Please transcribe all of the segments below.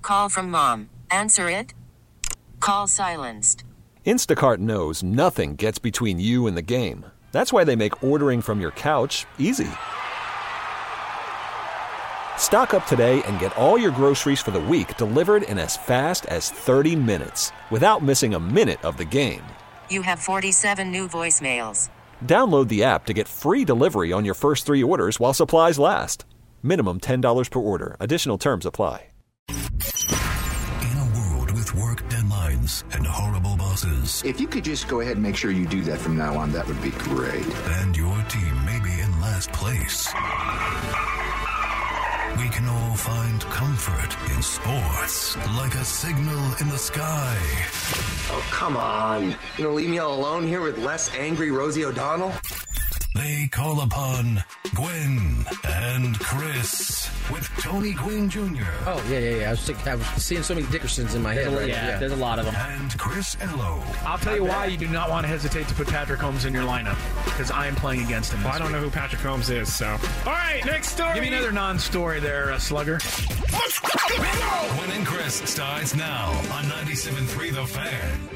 call from mom. Answer it. Call silenced. Instacart knows nothing gets between you and the game. That's why they make ordering from your couch easy. Stock up today and get all your groceries for the week delivered in as fast as 30 minutes without missing a minute of the game. You have 47 new voicemails. Download the app to get free delivery on your first 3 orders while supplies last. Minimum $10 per order. Additional terms apply. In a world with work deadlines and horrible bosses. If you could just go ahead and make sure you do that from now on, that would be great. And your team may be in last place. We can all find comfort in sports, like a signal in the sky. Oh, come on. You gonna leave me all alone here with less angry Rosie O'Donnell? They call upon Gwen and Chris with Tony Gwynn Jr. Oh, yeah. I was seeing so many Dickersons in my head. There's a lot of them. And Chris Ello. I'll tell you why you do not want to hesitate to put Patrick Holmes in your lineup, because I am playing against him. Well, I don't know who Patrick Holmes is, so. All right, next story. Give me another non-story there, Slugger. Gwen and Chris starts now on 97.3 The Fan.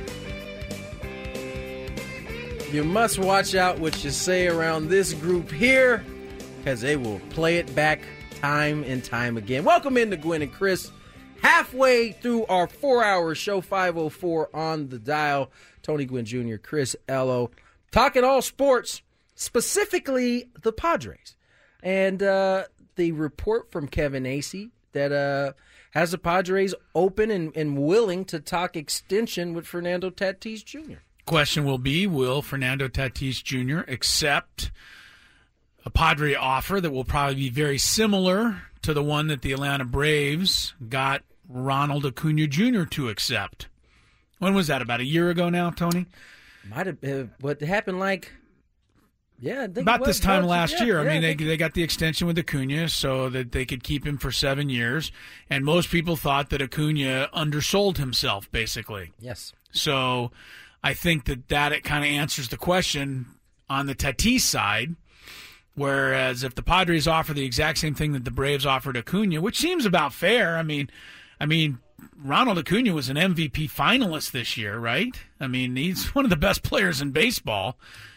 You must watch out what you say around this group here, because they will play it back time and time again. Welcome into Gwen and Chris. Halfway through our 4-hour show, 5:04 on the dial. Tony Gwynn Jr., Chris Ello, talking all sports, specifically the Padres. And the report from Kevin Acee that has the Padres open and willing to talk extension with Fernando Tatis Jr. Question will be, will Fernando Tatis Jr. accept a Padre offer that will probably be very similar to the one that the Atlanta Braves got Ronald Acuna Jr. to accept? When was that? About a year ago now, Tony? Might have. What happened I think about this time last year. I mean, they got the extension with Acuna so that they could keep him for 7 years, and most people thought that Acuna undersold himself, basically. Yes. So I think that it kind of answers the question on the Tatis side, whereas if the Padres offer the exact same thing that the Braves offered Acuna, which seems about fair. I mean, Ronald Acuna was an MVP finalist this year, right? I mean, he's one of the best players in baseball.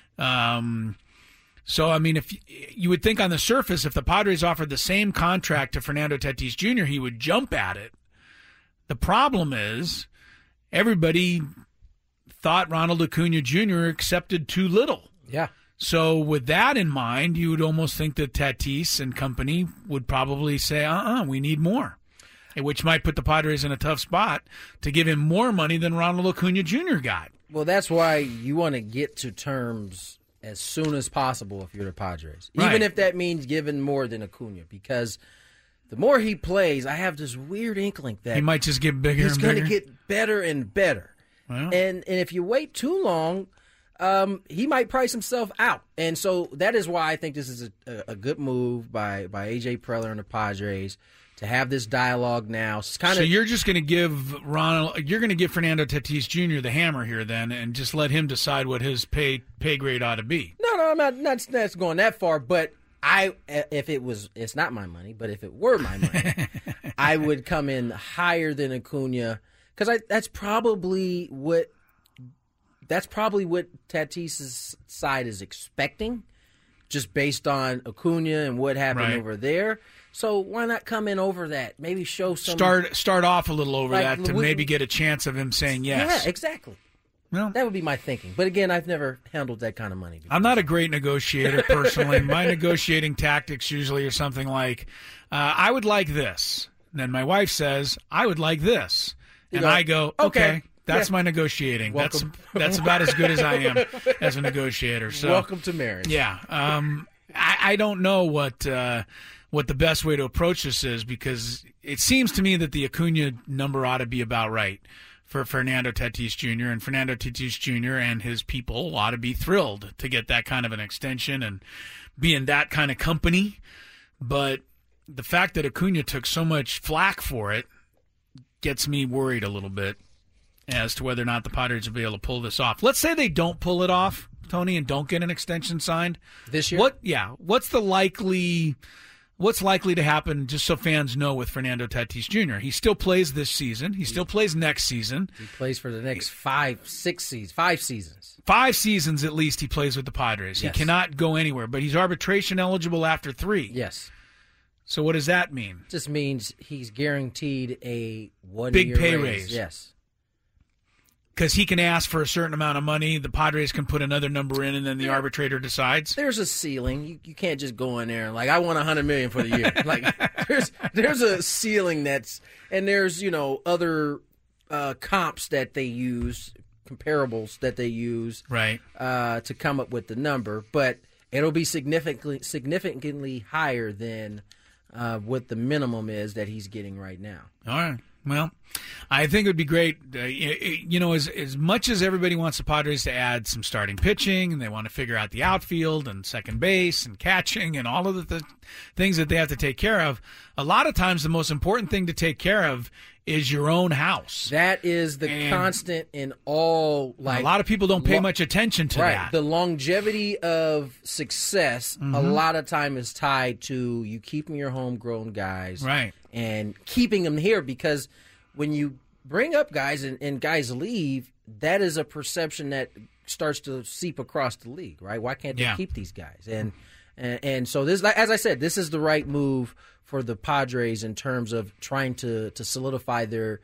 So, I mean, if you would think on the surface, if the Padres offered the same contract to Fernando Tatis Jr., he would jump at it. The problem is everybody thought Ronald Acuna Jr. accepted too little. Yeah. So with that in mind, you would almost think that Tatis and company would probably say, we need more, which might put the Padres in a tough spot to give him more money than Ronald Acuna Jr. got. Well, that's why you want to get to terms as soon as possible if you're the Padres, even if that means giving more than Acuna, because the more he plays, I have this weird inkling that he might just get bigger and bigger. He's going to get better and better. Well. And if you wait too long, he might price himself out. And so that is why I think this is a good move by A.J. Preller and the Padres to have this dialogue now. So you're just going to give Fernando Tatis Jr. the hammer here then and just let him decide what his pay grade ought to be. No, I'm not going that far, but it's not my money, but if it were my money, I would come in higher than Acuna, because that's probably what Tatis's side is expecting, just based on Acuna and what happened over there. So why not come in over that? Maybe show some start off a little over that to maybe get a chance of him saying yes. Yeah, exactly. Well, that would be my thinking. But again, I've never handled that kind of money before. I'm not a great negotiator personally. My negotiating tactics usually are something like, I would like this. And then my wife says, I would like this. I go, okay. That's my negotiating. Welcome. That's about as good as I am as a negotiator. So welcome to marriage. Yeah. I don't know what the best way to approach this is, because it seems to me that the Acuna number ought to be about right for Fernando Tatis Jr. And Fernando Tatis Jr. and his people ought to be thrilled to get that kind of an extension and be in that kind of company. But the fact that Acuna took so much flack for it gets me worried a little bit as to whether or not the Padres will be able to pull this off. Let's say they don't pull it off, Tony, and don't get an extension signed this year. What's the likely what's likely to happen, just so fans know, with Fernando Tatis Jr.? He still plays this season. He still plays next season. He plays for the next 5 seasons. 5 seasons at least he plays with the Padres. Yes. He cannot go anywhere, but he's arbitration eligible after 3. Yes. So what does that mean? Just means he's guaranteed a 1-year big pay raise. Yes. Because he can ask for a certain amount of money, the Padres can put another number in, and then the arbitrator decides. There's a ceiling. You can't just go in there and I want $100 million for the year. There's a ceiling and there's other comps that they use, comparables that they use, right, to come up with the number, but it'll be significantly higher than what the minimum is that he's getting right now. All right. Well, I think it would be great, as much as everybody wants the Padres to add some starting pitching and they want to figure out the outfield and second base and catching and all of the things that they have to take care of, a lot of times the most important thing to take care of is your own house. That is the constant in all. A lot of people don't pay much attention to that. The longevity of success, a lot of time is tied to you keeping your homegrown guys, right, and keeping them here, because when you bring up guys and guys leave, that is a perception that starts to seep across the league, right? Why can't they keep these guys? And so this, as I said, this is the right move for the Padres in terms of trying to solidify their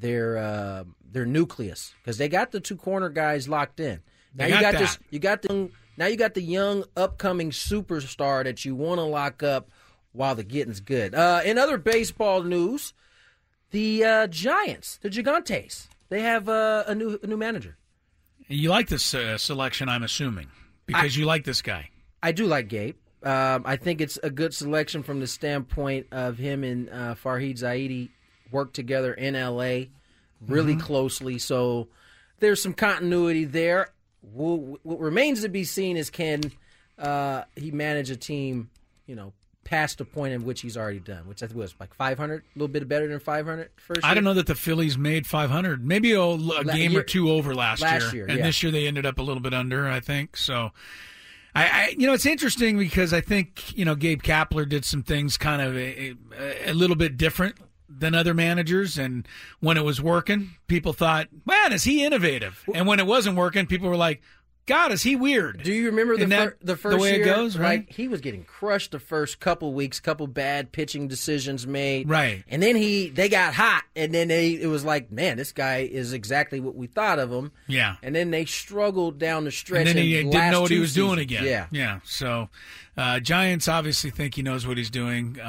nucleus, because they got the 2 corner guys locked in. Now you got the young upcoming superstar that you want to lock up while the getting's good. In other baseball news, the Giants, the Gigantes, they have a new manager. You like this selection, I'm assuming, because you like this guy. I do like Gabe. I think it's a good selection from the standpoint of him and Farhid Zaidi worked together in L.A. really closely. So there's some continuity there. What remains to be seen is can he manage a team, past the point in which he's already done, which I think was like 500, a little bit better than 500 first year. I don't know that the Phillies made 500. Maybe a game or two over last year. And this year they ended up a little bit under, I think. So, it's interesting because I think, Gabe Kapler did some things kind of a little bit different than other managers. And when it was working, people thought, man, is he innovative? And when it wasn't working, people were like, God, is he weird? Do you remember the first the way year? It goes, right? He was getting crushed the first couple weeks, couple bad pitching decisions made. Right. And then they got hot, and then it was like, man, this guy is exactly what we thought of him. Yeah. And then they struggled down the stretch. And then he didn't know what he was doing again. Yeah. Yeah. So Giants obviously think he knows what he's doing.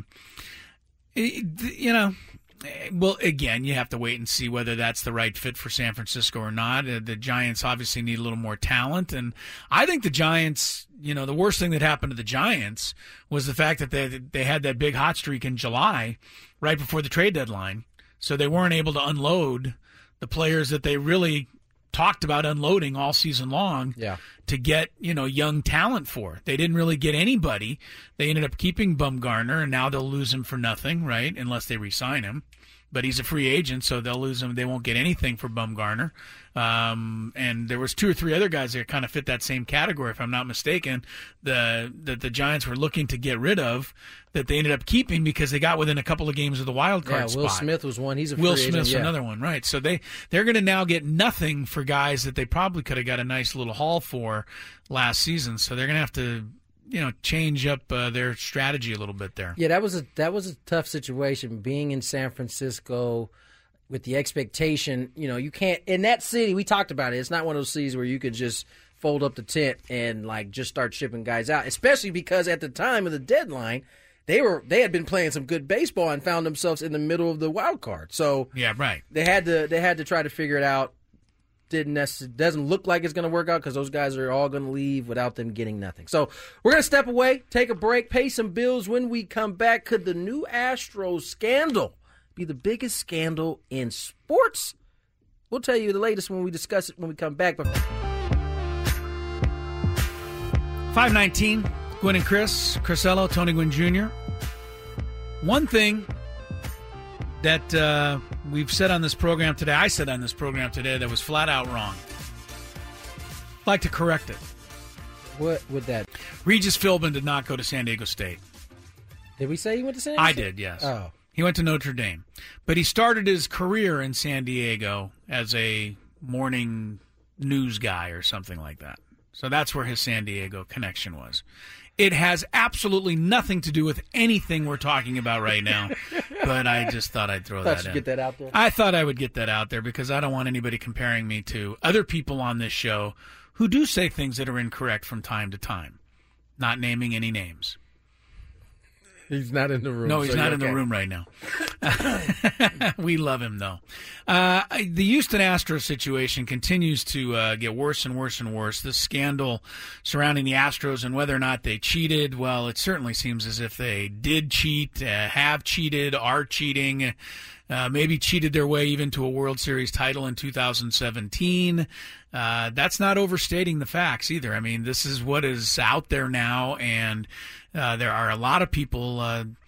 Well, again, you have to wait and see whether that's the right fit for San Francisco or not. The Giants obviously need a little more talent. And I think the Giants, the worst thing that happened to the Giants was the fact that they had that big hot streak in July right before the trade deadline. So they weren't able to unload the players that they really talked about unloading all season long to get, young talent for. They didn't really get anybody. They ended up keeping Bumgarner, and now they'll lose him for nothing, right, unless they re-sign him. But he's a free agent, so they'll lose him. They won't get anything for Bumgarner. And there was 2 or 3 other guys that kind of fit that same category, if I'm not mistaken, that the Giants were looking to get rid of, that they ended up keeping because they got within a couple of games of the wild card spot. Will Smith was one. He's a free agent. Will Smith's another one, right. So they're going to now get nothing for guys that they probably could have got a nice little haul for last season. So they're going to have to change up their strategy a little bit there. Yeah, that was a tough situation, being in San Francisco with the expectation. You can't, in that city, we talked about it, it's not one of those cities where you could just fold up the tent and just start shipping guys out, especially because at the time of the deadline, they had been playing some good baseball and found themselves in the middle of the wild card. So yeah, right. They had to try to figure it out. Doesn't look like it's going to work out because those guys are all going to leave without them getting nothing. So we're going to step away, take a break, pay some bills. When we come back, could the new Astros scandal be the biggest scandal in sports? We'll tell you the latest when we discuss it when we come back. 519, Gwynn and Chris Ello, Tony Gwynn Jr. One thing that we've said on this program today, I said on this program today, that was flat out wrong. I'd like to correct it. What would that? Regis Philbin did not go to San Diego State. Did we say he went to San Diego? I did, yes. Oh. He went to Notre Dame. But he started his career in San Diego as a morning news guy or something like that. So that's where his San Diego connection was. It has absolutely nothing to do with anything we're talking about right now, but I just thought I'd throw that in. Get that out there? I thought I would get that out there because I don't want anybody comparing me to other people on this show who do say things that are incorrect from time to time. Not naming any names. He's not in the room. No, he's not in the room right now. We love him, though. The Houston Astros situation continues to get worse and worse and worse. This scandal surrounding the Astros and whether or not they cheated, well, it certainly seems as if they did cheat, have cheated, are cheating, maybe cheated their way even to a World Series title in 2017. That's not overstating the facts either. I mean, this is what is out there now, and there are a lot of people,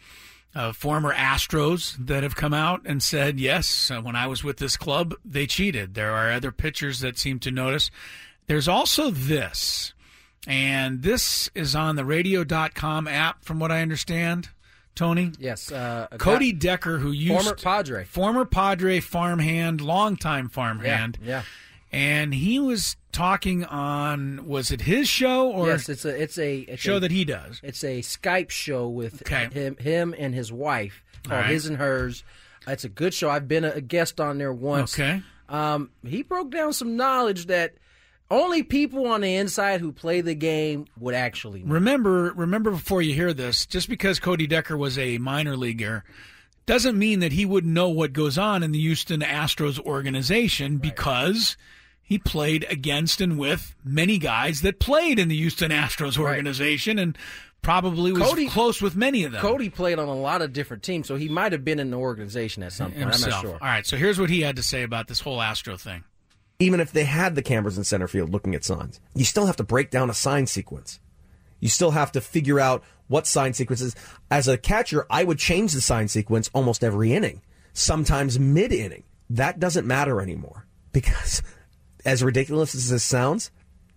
former Astros, that have come out and said, yes, when I was with this club, they cheated. There are other pitchers that seem to notice. There's also this, and this is on the radio.com app, from what I understand, Tony. Yes. Cody Decker, who used former Padre farmhand, longtime farmhand. Yeah. And he was talking on, was it his show or yes, it's a show that he does? It's a Skype show with him and his wife called His and Hers. It's a good show. I've been a guest on there once. Okay. He broke down some knowledge that only people on the inside who play the game would actually know. Remember before you hear this, just because Cody Decker was a minor leaguer doesn't mean that he wouldn't know what goes on in the Houston Astros organization, because he played against and with many guys that played in the Houston Astros organization and probably was close with many of them. Cody played on a lot of different teams, so he might have been in the organization at some point. Himself. I'm not sure. All right, so here's what he had to say about this whole Astro thing. Even if they had the cameras in center field looking at signs, you still have to break down a sign sequence. You still have to figure out what sign sequences. As a catcher, I would change the sign sequence almost every inning, sometimes mid-inning. That doesn't matter anymore because, as ridiculous as this sounds,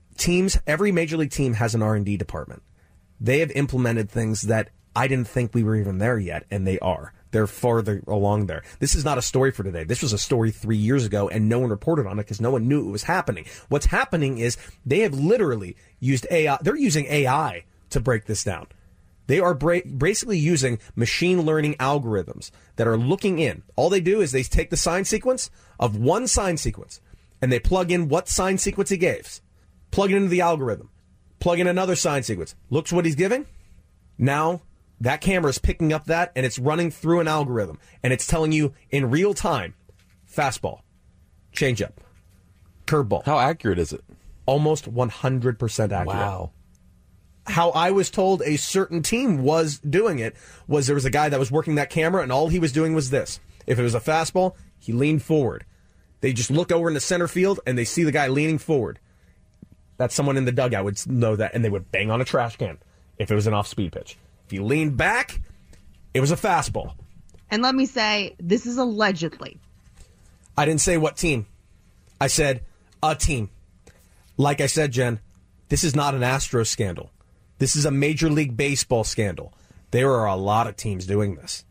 every major league team has an R&D department. They have implemented things that I didn't think we were even there yet, and they are. They're farther along there. This is not a story for today. This was a story 3 years ago, and no one reported on it because no one knew it was happening. What's happening is they have literally used AI. They're using AI to break this down. They are basically using machine learning algorithms that are looking in. All they do is they take the sign sequence of one sign sequence, and they plug in what sign sequence he gave. Plug it into the algorithm. Plug in another sign sequence. Looks what he's giving. Now that camera is picking up that, and it's running through an algorithm, and it's telling you in real time, fastball, changeup, curveball. How accurate is it? Almost 100% accurate. Wow. How I was told a certain team was doing it was there was a guy that was working that camera, and all he was doing was this. If it was a fastball, he leaned forward. They just look over in the center field, and they see the guy leaning forward. That's someone in the dugout would know that, and they would bang on a trash can if it was an off-speed pitch. If you leaned back, it was a fastball. And let me say, this is allegedly. I didn't say what team. I said a team. Like I said, Jen, this is not an Astros scandal. This is a Major League Baseball scandal. There are a lot of teams doing this.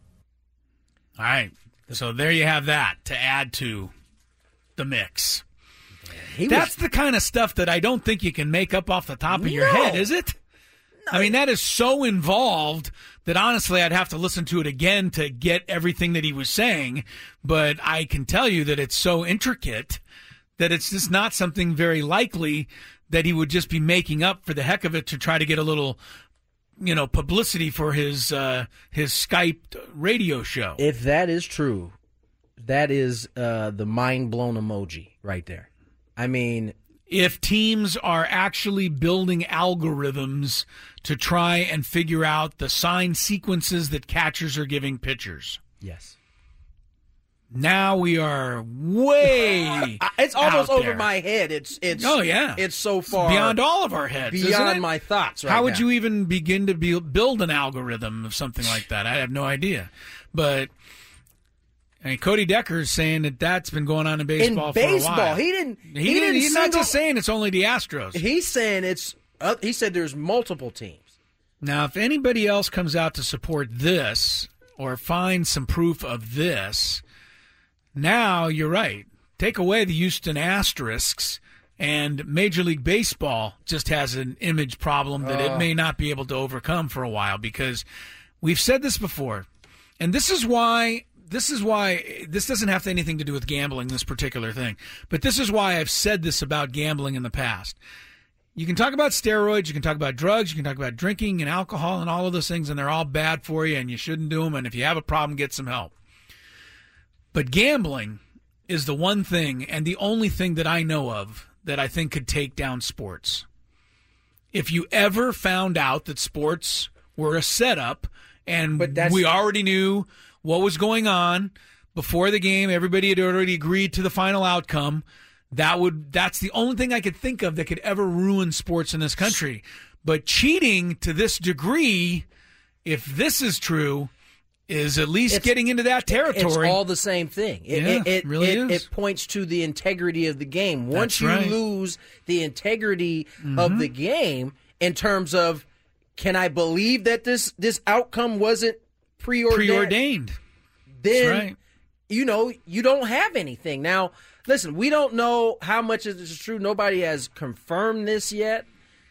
All right. So there you have that to add to the mix. That's the kind of stuff that I don't think you can make up off the top of your head, is it? I mean, that is so involved that honestly I'd have to listen to it again to get everything that he was saying. But I can tell you that it's so intricate that it's just not something very likely that he would just be making up for the heck of it to try to get a little, publicity for his Skype radio show. If that is true, that is the mind-blown emoji right there. I mean, if teams are actually building algorithms to try and figure out the sign sequences that catchers are giving pitchers. Yes. Now we are way it's almost out over there. My head. It's oh yeah. It's so far beyond all of our heads. Beyond my thoughts right How would now. you even begin to build an algorithm of something like that? I have no idea. But Cody Decker is saying that that's been going on in baseball for a while. He's not just saying it's only the Astros. He's saying he said there's multiple teams. Now, if anybody else comes out to support this or find some proof of this, now you're right. Take away the Houston Asterisks, and Major League Baseball just has an image problem that it may not be able to overcome for a while, because we've said this before, and this is why this doesn't have anything to do with gambling, this particular thing, but this is why I've said this about gambling in the past. You can talk about steroids, you can talk about drugs, you can talk about drinking and alcohol and all of those things, and they're all bad for you, and you shouldn't do them, and if you have a problem, get some help. But gambling is the one thing and the only thing that I know of that I think could take down sports. If you ever found out that sports were a setup and we already knew what was going on before the game, everybody had already agreed to the final outcome, that's the only thing I could think of that could ever ruin sports in this country. But cheating to this degree, if this is true, is at least getting into that territory. It's all the same thing. It really is. It points to the integrity of the game. Once you lose the integrity of the game in terms of, can I believe that this outcome wasn't preordained? Then, you don't have anything. Now, listen, we don't know how much of this is true. Nobody has confirmed this yet.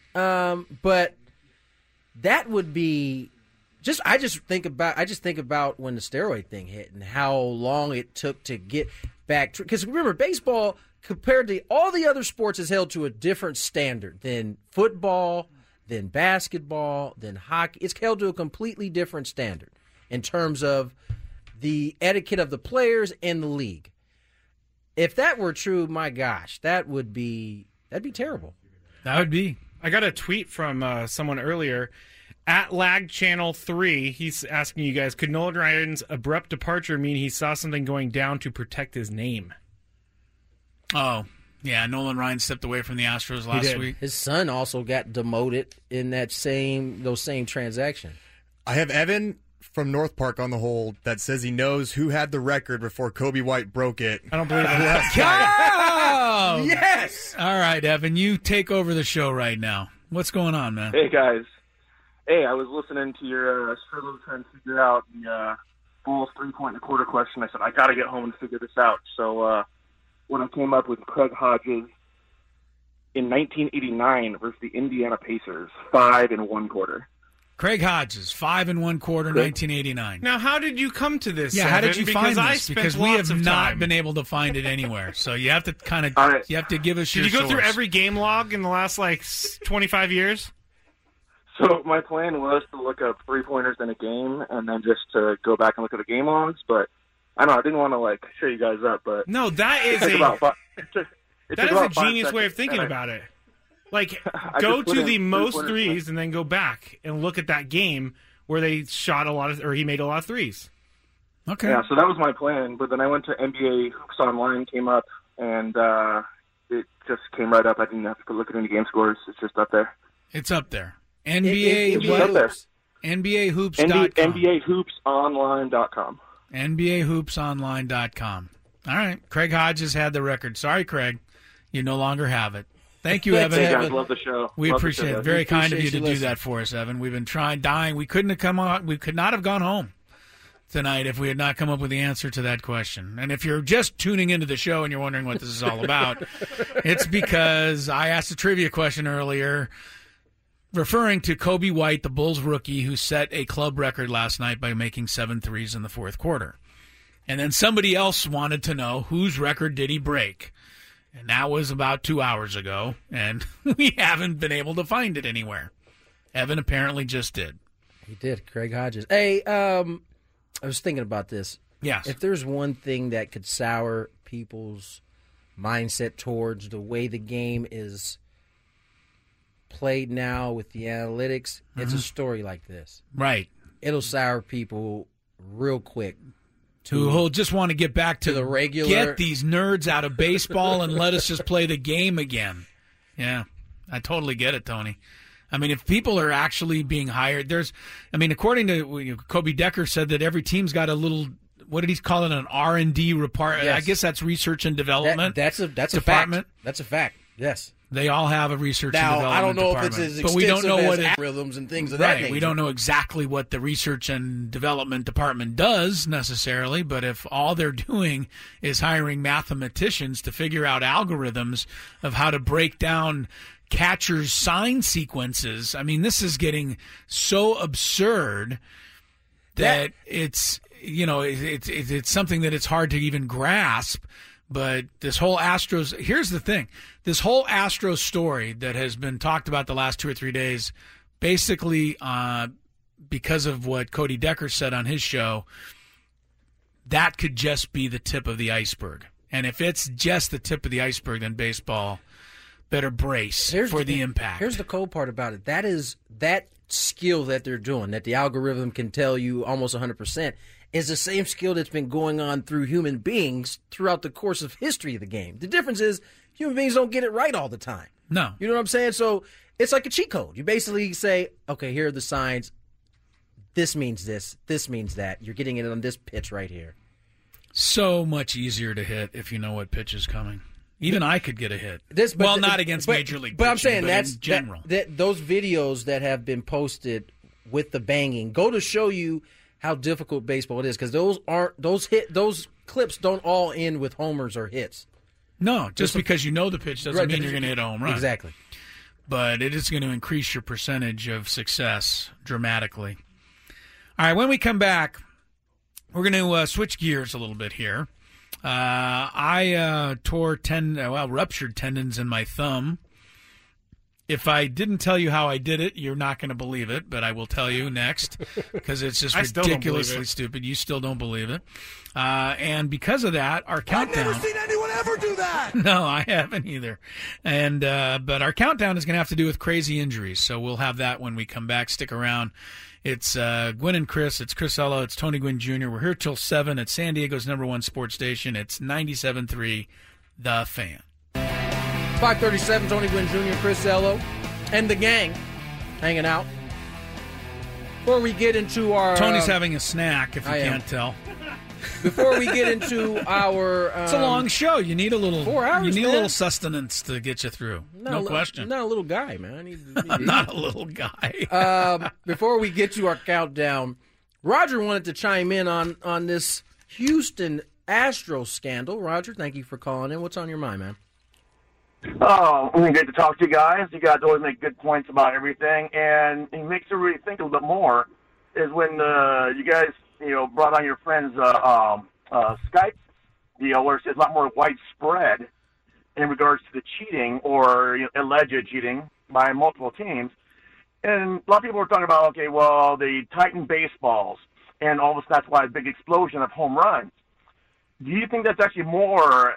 But that would be... I just think about when the steroid thing hit and how long it took to get back. Because remember, baseball, compared to all the other sports, is held to a different standard than football, than basketball, than hockey. It's held to a completely different standard in terms of the etiquette of the players and the league. If that were true, my gosh, that'd be terrible. That would be. I got a tweet from someone earlier. At Lag Channel 3, he's asking you guys, could Nolan Ryan's abrupt departure mean he saw something going down to protect his name? Oh, yeah, Nolan Ryan stepped away from the Astros last week. His son also got demoted in those same transactions. I have Evan from North Park on the hold that says he knows who had the record before Kobe White broke it. I don't believe that. Oh! Yes! All right, Evan, you take over the show right now. What's going on, man? Hey, guys. Hey, I was listening to your struggle trying to figure out the Bulls 3-point and a quarter question. I said, I got to get home and figure this out. So when I came up with Craig Hodges in 1989 versus the Indiana Pacers, 5 1/4. Craig Hodges, 5 1/4, 1989. Now, how did you come to this? Yeah, how did you find this? Because we have not been able to find it anywhere. So you have to you have to give us your Did you go source. through every game log in the last 25 years? So my plan was to look up 3-pointers in a game and then just to go back and look at the game logs. But I don't know, I didn't want to show you guys up. But no, that is a genius way of thinking about it. Go to the most threes and then go back and look at that game where they shot he made a lot of threes. Okay. Yeah, so that was my plan. But then I went to NBA Hoops Online, came up, and it just came right up. I didn't have to look at any game scores. It's just up there. It's up there. NBA Hoops. NBAHoops.com. NBAHoopsOnline.com. NBAHoopsOnline.com. All right. Craig Hodges had the record. Sorry, Craig. You no longer have it. Thank you, Evan. Hey, guys, love the show. We appreciate it. Very kind of you to do listening. that for us, Evan. We've been dying. We couldn't have come on. We could not have gone home tonight if we had not come up with the answer to that question. And if you're just tuning into the show and you're wondering what this is all about, it's because I asked a trivia question earlier referring to Kobe White, the Bulls rookie, who set a club record last night by making 7 threes in the fourth quarter. And then somebody else wanted to know whose record did he break. And that was about 2 hours ago, and we haven't been able to find it anywhere. Evan apparently just did. He did, Craig Hodges. Hey, I was thinking about this. Yes. If there's one thing that could sour people's mindset towards the way the game is played now with the analytics, it's a story like this. Right. It'll sour people real quick. Who'll just want to get back to the regular. Get these nerds out of baseball and let us just play the game again. Yeah, I totally get it, Tony. I mean, if people are actually being hired, according to Kobe Decker said that every team's got a little, what did he call it, an R&D report? Yes. I guess that's research and development. That's a department. Fact. That's a fact. Yes. They all have a research and now, development I don't know department, if it's as but we don't know extensive what as it, algorithms and things of that nature. We don't know exactly what the research and development department does necessarily, but if all they're doing is hiring mathematicians to figure out algorithms of how to break down catchers' sign sequences, I mean, this is getting so absurd that it's something that it's hard to even grasp. But this whole Astros, here's the thing. This whole Astros story that has been talked about the last 2 or 3 days, basically because of what Cody Decker said on his show, that could just be the tip of the iceberg. And if it's just the tip of the iceberg, then baseball better brace for the impact. Here's the cool part about it. That is that skill that they're doing, that the algorithm can tell you almost 100%, is the same skill that's been going on through human beings throughout the course of history of the game. The difference is human beings don't get it right all the time. No. You know what I'm saying? So it's like a cheat code. You basically say, okay, here are the signs. This means this. This means that. You're getting it on this pitch right here. So much easier to hit if you know what pitch is coming. Even I could get a hit. Not against Major League But pitching, I'm saying that's in general. That those videos that have been posted with the banging go to show you how difficult baseball it is, because those clips don't all end with homers or hits. No, just because you know the pitch doesn't mean you're going to hit a home run. Exactly. But it is going to increase your percentage of success dramatically. All right, when we come back, we're going to switch gears a little bit here. I ruptured tendons in my thumb. If I didn't tell you how I did it, you're not going to believe it, but I will tell you next because it's just ridiculously stupid. You still don't believe it. And because of that, our countdown... I've never seen anyone ever do that! No, I haven't either. And but our countdown is going to have to do with crazy injuries, so we'll have that when we come back. Stick around. It's Gwynn and Chris. It's Chris Ello. It's Tony Gwynn Jr. We're here till 7 at San Diego's #1 sports station. It's 97.3 The Fan. 537, Tony Gwynn Jr., Chris Ello, and the gang hanging out. Before we get into our... Tony's having a snack, if you can't tell. Before we get into our... it's a long show. You need a little... 4 hours, You need man. a little sustenance to get you through. No question. I'm not a little guy, man. I need I'm not a little guy. Before we get to our countdown, Roger wanted to chime in on this Houston Astros scandal. Roger, thank you for calling in. What's on your mind, man? Oh, really good to talk to you guys. You guys always make good points about everything, and it makes you really think a little bit more. Is when you guys, brought on your friend's Skype deal, where it's a lot more widespread in regards to the cheating or alleged cheating by multiple teams. And a lot of people were talking about, okay, well, they tightened baseballs, and all of a sudden that's why a big explosion of home runs. Do you think that's actually more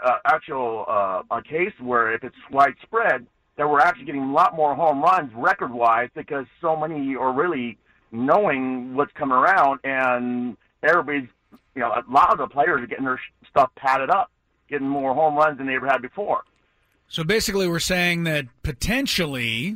a case where if it's widespread, that we're actually getting a lot more home runs record-wise because so many are really knowing what's coming around, and everybody's, a lot of the players are getting their stuff padded up, getting more home runs than they ever had before. So basically we're saying that potentially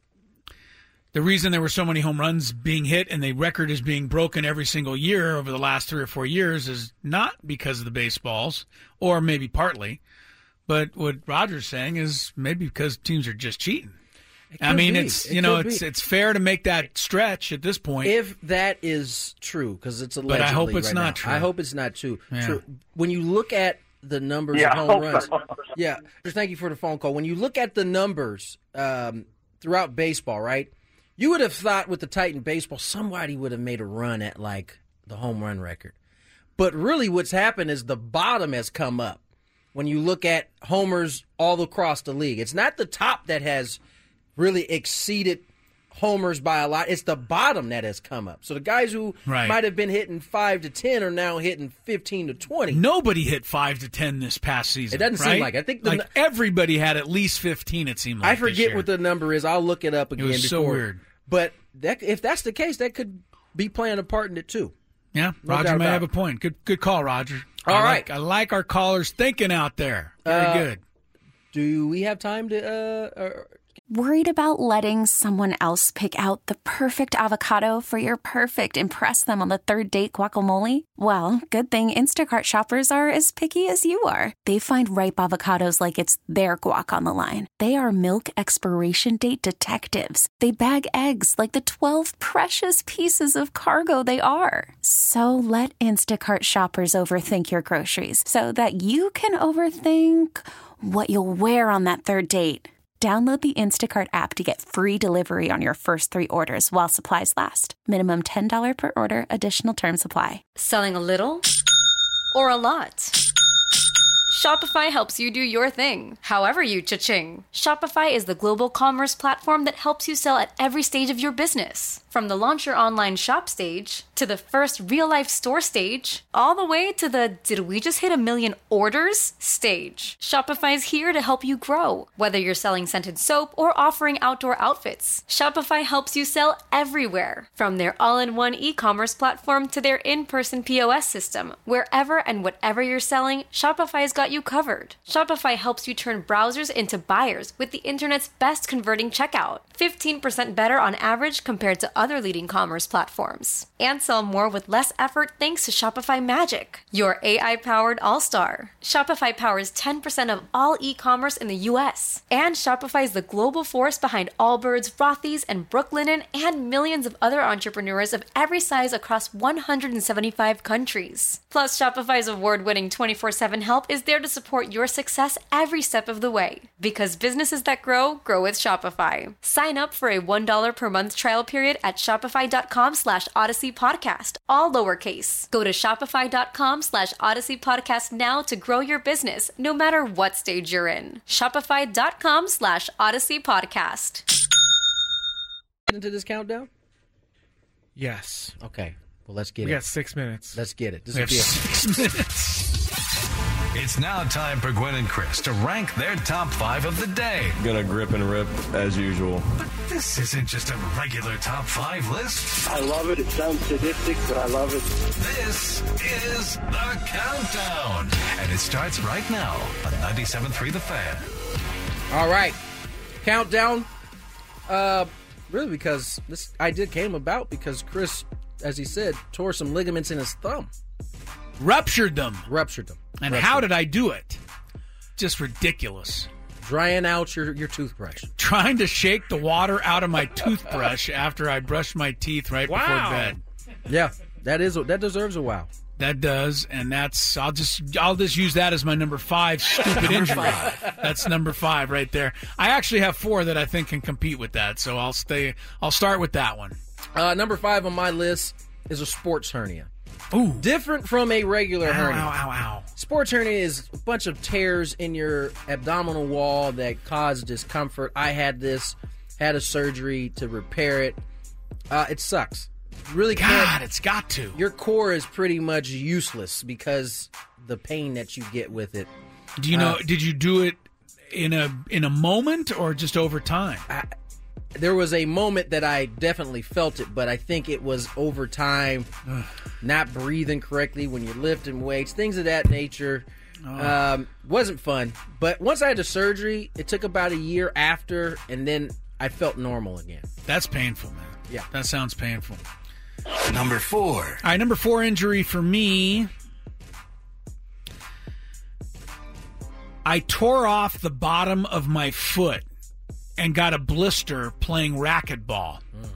the reason there were so many home runs being hit and the record is being broken every single year over the last 3 or 4 years is not because of the baseballs, or maybe partly, but what Roger's saying is maybe because teams are just cheating. I mean, it's fair to make that stretch at this point. If that is true, because it's allegedly but I hope it's right not now. true. I hope it's not true. Yeah. True. When you look at the numbers of home runs, just thank you for the phone call. When you look at the numbers throughout baseball, right? You would have thought with the Titan baseball, somebody would have made a run at like the home run record. But really what's happened is the bottom has come up. When you look at homers all across the league, it's not the top that has really exceeded homers by a lot. It's the bottom that has come up. So the guys who might have been hitting 5 to 10 are now hitting 15 to 20. Nobody hit 5 to 10 this past season. It doesn't seem like it. I think everybody had at least 15, it seemed like. I forget what the number is. I'll look it up again. It was so weird. But if that's the case, that could be playing a part in it too. Yeah, Roger may have a point. Good call, Roger. All right. I like our callers thinking out there. Very good. Do we have time to Worried about letting someone else pick out the perfect avocado for your perfect impress them on the third date guacamole? Well, good thing Instacart shoppers are as picky as you are. They find ripe avocados like it's their guac on the line. They are milk expiration date detectives. They bag eggs like the 12 precious pieces of cargo they are. So let Instacart shoppers overthink your groceries so that you can overthink what you'll wear on that third date. Download the Instacart app to get free delivery on your first 3 orders while supplies last. Minimum $10 per order. Additional terms apply. Selling a little or a lot? Shopify helps you do your thing, however you cha-ching. Shopify is the global commerce platform that helps you sell at every stage of your business. From the launch your online shop stage, to the first real-life store stage, all the way to the did we just hit 1 million orders stage. Shopify is here to help you grow. Whether you're selling scented soap or offering outdoor outfits, Shopify helps you sell everywhere. From their all-in-one e-commerce platform to their in-person POS system, wherever and whatever you're selling, Shopify's got you covered. Shopify helps you turn browsers into buyers with the internet's best converting checkout. 15% better on average compared to other leading commerce platforms. And sell more with less effort thanks to Shopify Magic, your AI-powered all-star. Shopify powers 10% of all e-commerce in the U.S. And Shopify is the global force behind Allbirds, Rothy's, and Brooklinen, and millions of other entrepreneurs of every size across 175 countries. Plus, Shopify's award-winning 24/7 help is there to support your success every step of the way. Because businesses that grow, grow with Shopify. Sign up for a $1 per month trial period at shopify.com/Odyssey Podcast, all lowercase. Go to shopify.com/Odyssey Podcast now to grow your business, no matter what stage you're in. Shopify.com/Odyssey Podcast. Get into this countdown? Yes. Okay. Well, let's get it. We got 6 minutes. Let's get it. We have 6 minutes. It's now time for Gwen and Chris to rank their top 5 of the day. Gonna grip and rip as usual. But this isn't just a regular top 5 list. I love it. It sounds sadistic, but I love it. This is The Countdown. And it starts right now on 97.3 The Fan. All right. Countdown. Really, because this idea came about because Chris, as he said, tore some ligaments in his thumb. Ruptured them. And how did I do it? Just ridiculous. Drying out your toothbrush. Trying to shake the water out of my toothbrush after I brushed my teeth right before bed. Yeah, that deserves a wow. That does, and that's I'll just use that as my number 5 stupid injury. That's number 5 right there. I actually have 4 that I think can compete with that, so I'll start with that one. Number 5 on my list is a sports hernia. Ooh. Different from a regular hernia. Ow. Sports hernia is a bunch of tears in your abdominal wall that cause discomfort. I had a surgery to repair it. It sucks. Really can't. It's got to. Your core is pretty much useless because the pain that you get with it. Do you know? Did you do it in a moment or just over time? There was a moment that I definitely felt it, but I think it was over time. Not breathing correctly when you're lifting weights, things of that nature. Wasn't fun. But once I had the surgery, it took about a year after, and then I felt normal again. That's painful, man. Yeah. That sounds painful. Number 4. All right, number 4 injury for me. I tore off the bottom of my foot and got a blister playing racquetball.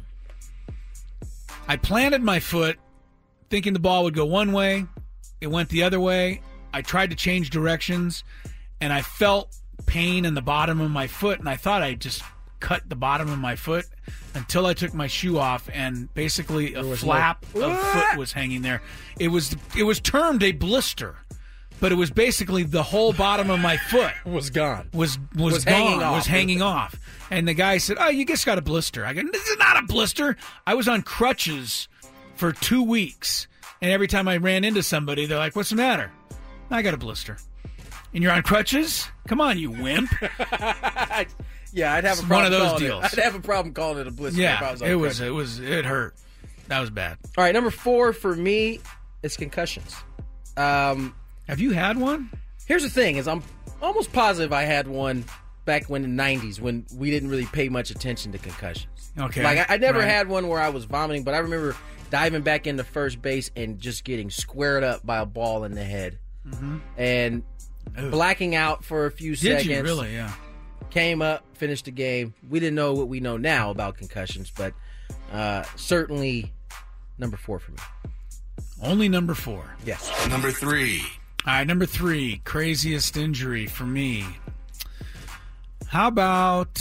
I planted my foot thinking the ball would go one way. It went the other way. I tried to change directions, and I felt pain in the bottom of my foot, and I thought I just cut the bottom of my foot until I took my shoe off, and basically a flap of foot was hanging there. It was termed a blister, but it was basically the whole bottom of my foot was gone. Was hanging off. And the guy said, "Oh, you just got a blister." I go, "This is not a blister. I was on crutches for 2 weeks, and every time I ran into somebody, they're like, 'What's the matter?' I got a blister." "And you're on crutches? Come on, you wimp." Yeah, I'd have a problem. One of those deals. I'd have a problem calling it a blister. Yeah, if I was on crutches. it hurt. That was bad. All right, number 4 for me is concussions. Have you had one? Here's the thing: is I'm almost positive I had one back when in the 90s when we didn't really pay much attention to concussions. Okay. Like, I never had one where I was vomiting, but I remember diving back into first base and just getting squared up by a ball in the head. Mm-hmm. And blacking out for a few seconds. Did you really? Yeah. Came up, finished the game. We didn't know what we know now about concussions, but certainly number 4 for me. Only number 4. Yes. Number 3. All right, number 3, craziest injury for me. How about...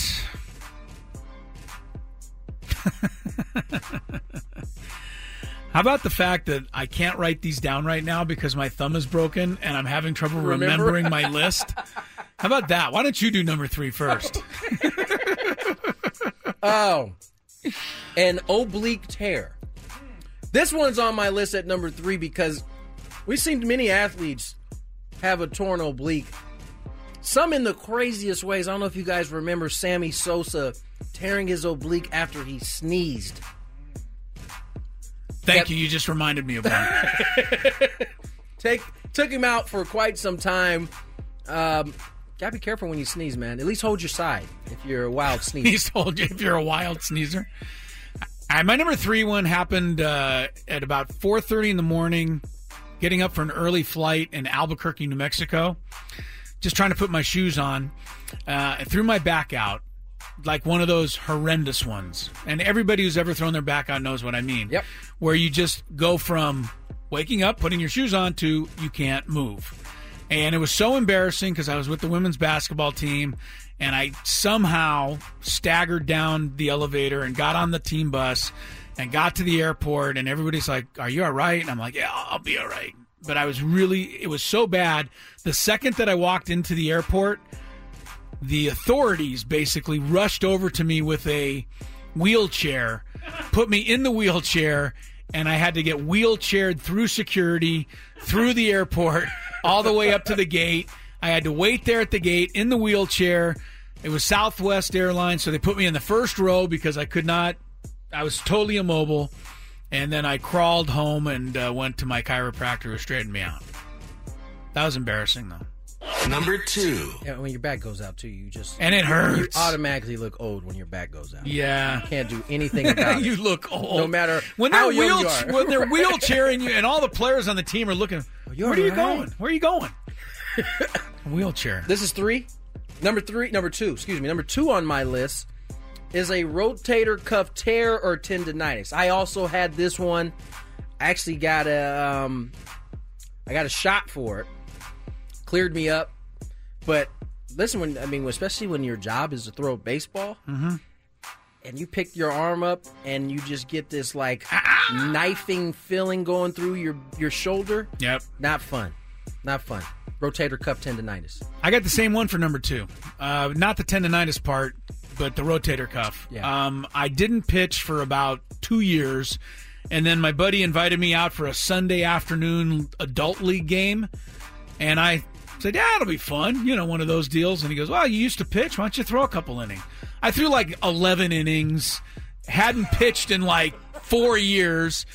How about the fact that I can't write these down right now because my thumb is broken and I'm having trouble remembering my list? How about that? Why don't you do number 3 first? Oh, an oblique tear. This one's on my list at number 3 because we've seen many athletes have a torn oblique. Some in the craziest ways. I don't know if you guys remember Sammy Sosa tearing his oblique after he sneezed. Thank you. You just reminded me of one. Took him out for quite some time. Gotta be careful when you sneeze, man. At least hold your side if you're a wild sneezer. At least hold you if you're a wild sneezer. My number 3 one happened at about 4:30 in the morning, getting up for an early flight in Albuquerque, New Mexico. Just trying to put my shoes on. I threw my back out, like one of those horrendous ones. And everybody who's ever thrown their back out knows what I mean. Yep. Where you just go from waking up, putting your shoes on, to you can't move. And it was so embarrassing because I was with the women's basketball team, and I somehow staggered down the elevator and got on the team bus and got to the airport, and everybody's like, "Are you all right?" And I'm like, "Yeah, I'll be all right." But it was so bad. The second that I walked into the airport, the authorities basically rushed over to me with a wheelchair, put me in the wheelchair, and I had to get wheelchaired through security, through the airport, all the way up to the gate. I had to wait there at the gate in the wheelchair. It was Southwest Airlines, so they put me in the first row because I was totally immobile. And then I crawled home and went to my chiropractor who straightened me out. That was embarrassing, though. Number 2. Yeah, when your back goes out, too, you just... And it hurts. You automatically look old when your back goes out. Yeah. You can't do anything about it. You look old. No matter when how they're young you are. When they're wheelchairing you and all the players on the team are looking, where are you going? Where are you going? Wheelchair. This is 3. Number 2 on my list is a rotator cuff tear or tendinitis. I also had this one. I actually got a shot for it. Cleared me up. But listen, especially when your job is to throw a baseball, mm-hmm. and you pick your arm up and you just get this knifing feeling going through your shoulder. Yep. Not fun. Rotator cuff tendinitis. I got the same one for number 2. Not the tendinitis part, but the rotator cuff. Yeah. I didn't pitch for about 2 years, and then my buddy invited me out for a Sunday afternoon adult league game, and I said, "Yeah, it'll be fun." One of those deals. And he goes, "Well, you used to pitch. Why don't you throw a couple innings?" I threw 11 innings, hadn't pitched in 4 years.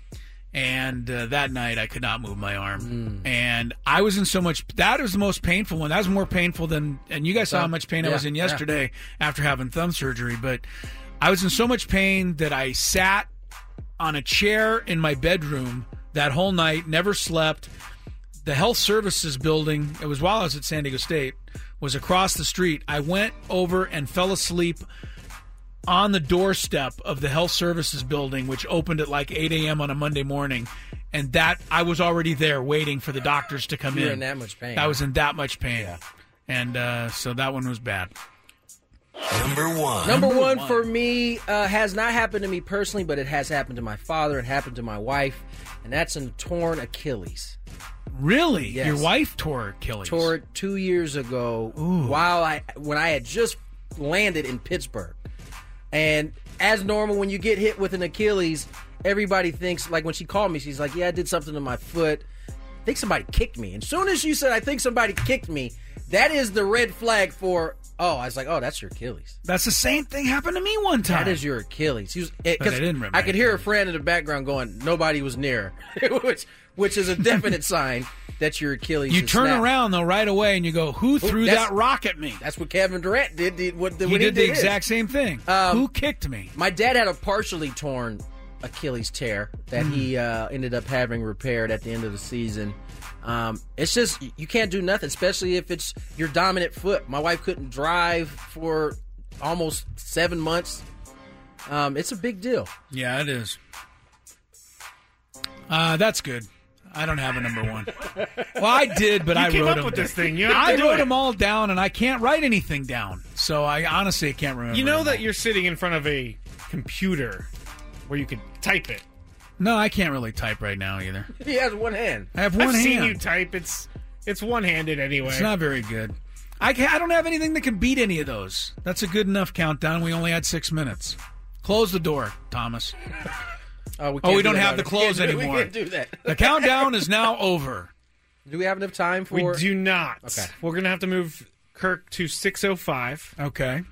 And that night, I could not move my arm. And I was in so much... That was the most painful one. That was more painful than... And you guys saw how much pain I was in yesterday after having thumb surgery. But I was in so much pain that I sat on a chair in my bedroom that whole night, never slept. The health services building, it was while I was at San Diego State, was across the street. I went over and fell asleep on the doorstep of the health services building, which opened at 8 a.m. on a Monday morning. And that I was already there waiting for the doctors to come in. You were in that much pain. I was in that much pain. Yeah. And so that one was bad. Number 1. Number one for me has not happened to me personally, but it has happened to my father. It happened to my wife. And that's a torn Achilles. Really? Yes. Your wife tore Achilles? Tore it 2 years ago. Ooh. When I had just landed in Pittsburgh. And as normal, when you get hit with an Achilles, everybody thinks, when she called me, she's like, "Yeah, I did something to my foot. I think somebody kicked me." And as soon as you said, "I think somebody kicked me," that is the red flag for, I was like, "Oh, that's your Achilles." That's the same thing happened to me one time. That is your Achilles. I could hear a friend in the background going, "Nobody was near," which is a definite sign. that your Achilles. You is turn snapped. around though right away and you go, "Who threw that rock at me?" That's what Kevin Durant did. He did the exact same thing. Who kicked me? My dad had a partially torn Achilles tear that he ended up having repaired at the end of the season. It's just you can't do nothing, especially if it's your dominant foot. My wife couldn't drive for almost 7 months. It's a big deal. Yeah, it is. That's good. I don't have a number one. Well, I did, but I came wrote up them. with this thing. I wrote them all down, and I can't write anything down. So I honestly can't remember. You know them that all. you're sitting in front of a computer where you could type it. No, I can't really type right now either. He has one hand. I have one I've hand. seen you type. It's one-handed anyway. It's not very good. I don't have anything that can beat any of those. That's a good enough countdown. We only had 6 minutes. Close the door, Thomas. We don't have the close anymore. We can't do that. The countdown is now over. Do we have enough time for? We do not. Okay. We're going to have to move Kirk to 6:05. Okay.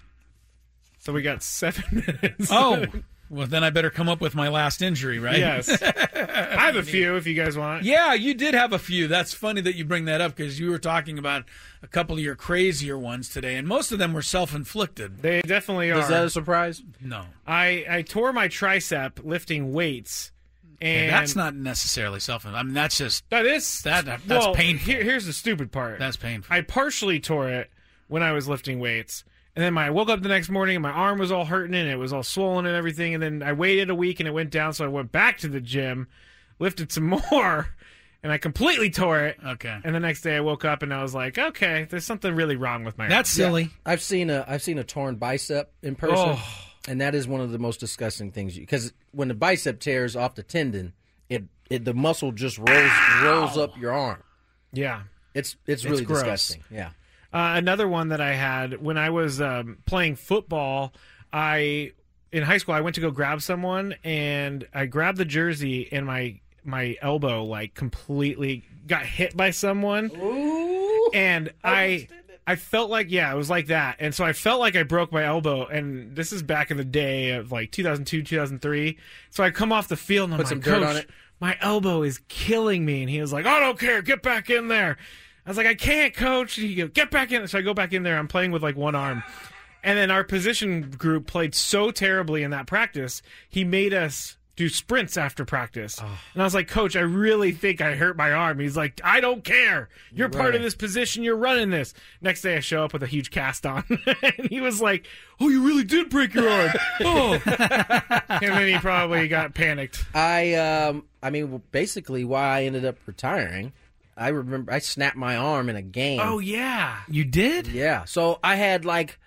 So we got 7 minutes. Oh, well, then I better come up with my last injury, right? Yes. I have a few if you guys want. Yeah, you did have a few. That's funny that you bring that up because you were talking about a couple of your crazier ones today, and most of them were self-inflicted. They definitely are. Is that a surprise? No. I tore my tricep lifting weights. And that's not necessarily self-inflicted. I mean, that's just... That's painful. Here's the stupid part. That's painful. I partially tore it when I was lifting weights. And then I woke up the next morning and my arm was all hurting and it was all swollen and everything. And then I waited a week and it went down. So I went back to the gym, lifted some more, and I completely tore it. Okay. And the next day I woke up and I was like, okay, there's something really wrong with my arm. That's silly. Yeah. I've seen a torn bicep in person, and that is one of the most disgusting things. Because when the bicep tears off the tendon, the muscle just rolls up your arm. Yeah. It's really gross. disgusting. Yeah. Another one that I had when I was playing football, in high school, I went to go grab someone, and I grabbed the jersey, and my elbow like completely got hit by someone. Ooh. And I felt like, it was like that. And so I felt like I broke my elbow, and this is back in the day of like 2002, 2003. So I come off the field, and I'm Put like, some dirt Coach, on it. my elbow is killing me. And he was like, I don't care, get back in there. I was like, I can't, Coach. And he goes, get back in. So I go back in there. I'm playing with like one arm. And then our position group played so terribly in that practice, he made us do sprints after practice. Oh. And I was like, Coach, I really think I hurt my arm. He's like, I don't care. You're part of this position. You're running this. Next day I show up with a huge cast on. And he was like, oh, you really did break your arm. Oh. And then he probably got panicked. I mean, basically why I ended up retiring, I remember I snapped my arm in a game. Oh, yeah. You did? Yeah. So I had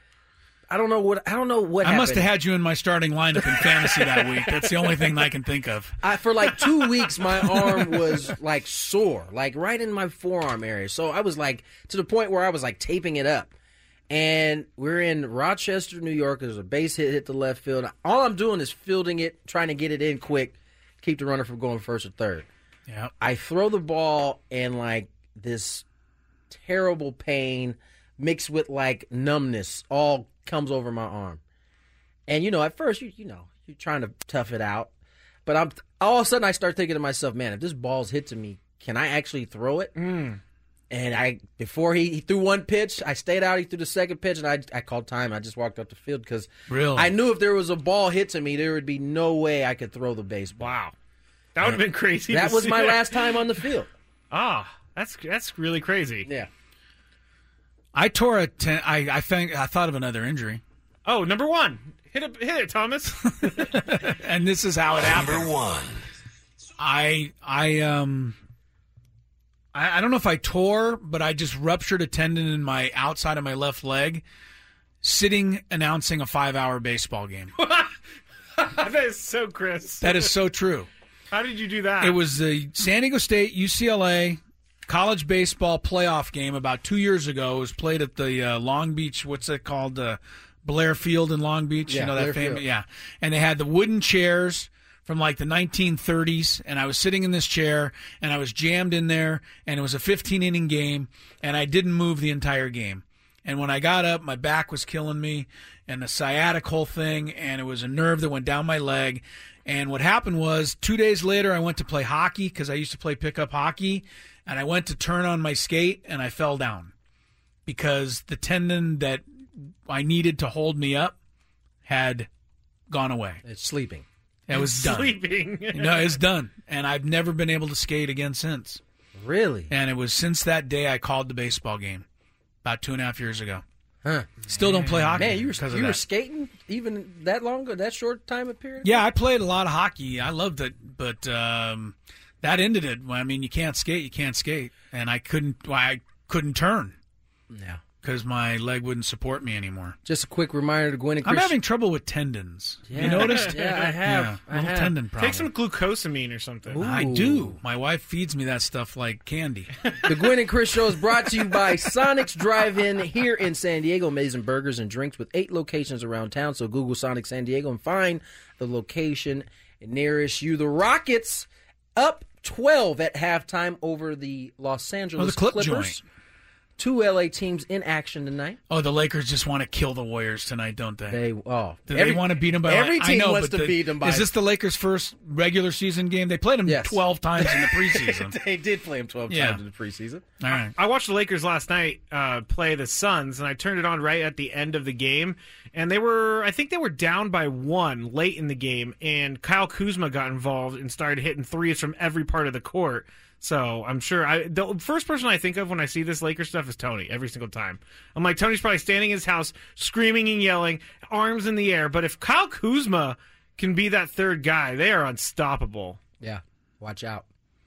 I don't know what happened. I must have had you in my starting lineup in fantasy that week. That's the only thing I can think of. For like 2 weeks, my arm was like sore, like right in my forearm area. So I was like to the point where I was like taping it up. And we're in Rochester, New York. There's a base hit the left field. All I'm doing is fielding it, trying to get it in quick, keep the runner from going first or third. Yeah. I throw the ball and like this terrible pain mixed with like numbness all comes over my arm. And at first you're trying to tough it out. But all of a sudden I start thinking to myself, man, if this ball's hit to me, can I actually throw it? Mm. And before he threw one pitch, I stayed out. He threw the second pitch, and I called time. I just walked up the field because I knew if there was a ball hit to me, there would be no way I could throw the baseball. Wow. That would have been crazy. That was my last time on the field. That's really crazy. Yeah. I tore I thought of another injury. Oh, number one. Hit it, Thomas. And this is how it happened. Number one. I don't know if I tore, but I just ruptured a tendon in my outside of my left leg sitting announcing a 5-hour baseball game. That is so Chris. That is so true. How did you do that? It was the San Diego State UCLA college baseball playoff game about 2 years ago. It was played at the Long Beach, what's it called? Blair Field in Long Beach. Yeah, that famous, yeah. And they had the wooden chairs from like the 1930s, and I was sitting in this chair, and I was jammed in there, and it was a 15-inning game, and I didn't move the entire game. And when I got up, my back was killing me, and the sciatic whole thing, and it was a nerve that went down my leg. And what happened was 2 days later, I went to play hockey because I used to play pickup hockey, and I went to turn on my skate, and I fell down because the tendon that I needed to hold me up had gone away. It's sleeping. It was done. Sleeping. No, it's done. And I've never been able to skate again since. Really? And it was since that day I called the baseball game about 2.5 years ago. Huh. Still don't play hockey. Man, you were skating even that long ago, that short time of period? Yeah, I played a lot of hockey. I loved it, but that ended it. I mean, you can't skate, and I couldn't turn. Yeah. Because my leg wouldn't support me anymore. Just a quick reminder to Gwen and Chris. I'm having trouble with tendons. Yeah. You noticed? Yeah, I have. Yeah, I have. Tendon problem. Take some glucosamine or something. Ooh. I do. My wife feeds me that stuff like candy. The Gwen and Chris Show is brought to you by Sonic's Drive-In here in San Diego. Amazing burgers and drinks with 8 locations around town. So Google Sonic San Diego and find the location nearest you. The Rockets up 12 at halftime over the Los Angeles Clippers. Joint. 2 LA teams in action tonight. Oh, the Lakers just want to kill the Warriors tonight, don't they? Do they want to beat them by? Every team wants to beat them by. Is this the Lakers' first regular season game? They played them 12 times in the preseason. They did play them 12 times in the preseason. All right. I watched the Lakers last night play the Suns, and I turned it on right at the end of the game. And I think they were down by 1 late in the game, and Kyle Kuzma got involved and started hitting threes from every part of the court. So I'm sure the first person I think of when I see this Lakers stuff is Tony every single time. I'm like, Tony's probably standing in his house screaming and yelling, arms in the air. But if Kyle Kuzma can be that third guy, they are unstoppable. Yeah, watch out.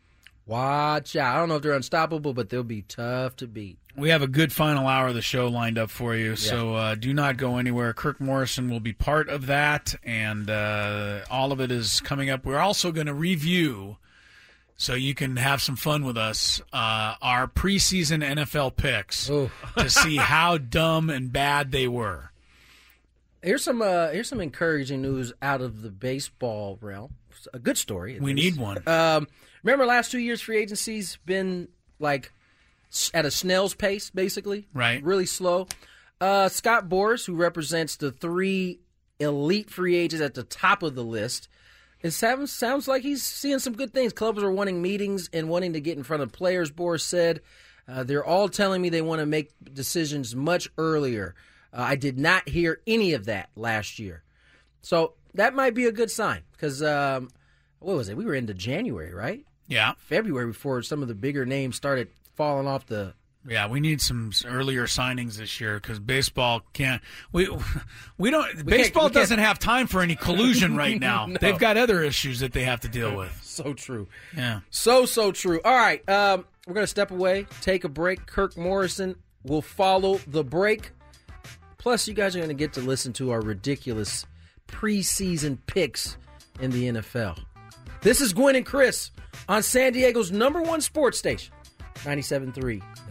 Watch out. I don't know if they're unstoppable, but they'll be tough to beat. We have a good final hour of the show lined up for you, so do not go anywhere. Kirk Morrison will be part of that, and all of it is coming up. We're also going to review, so you can have some fun with us, our preseason NFL picks to see how dumb and bad they were. Here's some encouraging news out of the baseball realm. A good story. We need one. Remember, last 2 years, free agency's been like at a snail's pace, basically. Right. Really slow. Scott Boras, who represents the 3 elite free agents at the top of the list, sounds like he's seeing some good things. Clubs are wanting meetings and wanting to get in front of players, Boras said. They're all telling me they want to make decisions much earlier. I did not hear any of that last year. So that might be a good sign because, what was it? We were into January, right? Yeah. February before some of the bigger names started falling off the... Yeah, we need some earlier signings this year because baseball can't. We don't. Baseball doesn't have time for any collusion right now. No. They've got other issues that they have to deal with. So true. Yeah. So true. All right, we're gonna step away, take a break. Kirk Morrison will follow the break. Plus, you guys are gonna get to listen to our ridiculous preseason picks in the NFL. This is Gwen and Chris on San Diego's #1 sports station, 97.3 The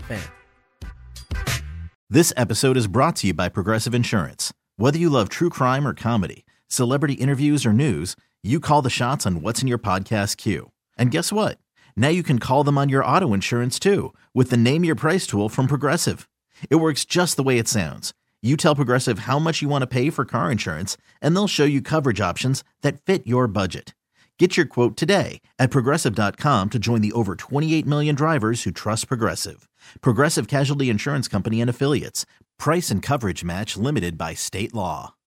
Fan. This episode is brought to you by Progressive Insurance. Whether you love true crime or comedy, celebrity interviews or news, you call the shots on what's in your podcast queue. And guess what? Now you can call them on your auto insurance too with the Name Your Price tool from Progressive. It works just the way it sounds. You tell Progressive how much you want to pay for car insurance, and they'll show you coverage options that fit your budget. Get your quote today at Progressive.com to join the over 28 million drivers who trust Progressive. Progressive Casualty Insurance Company and Affiliates. Price and coverage match limited by state law.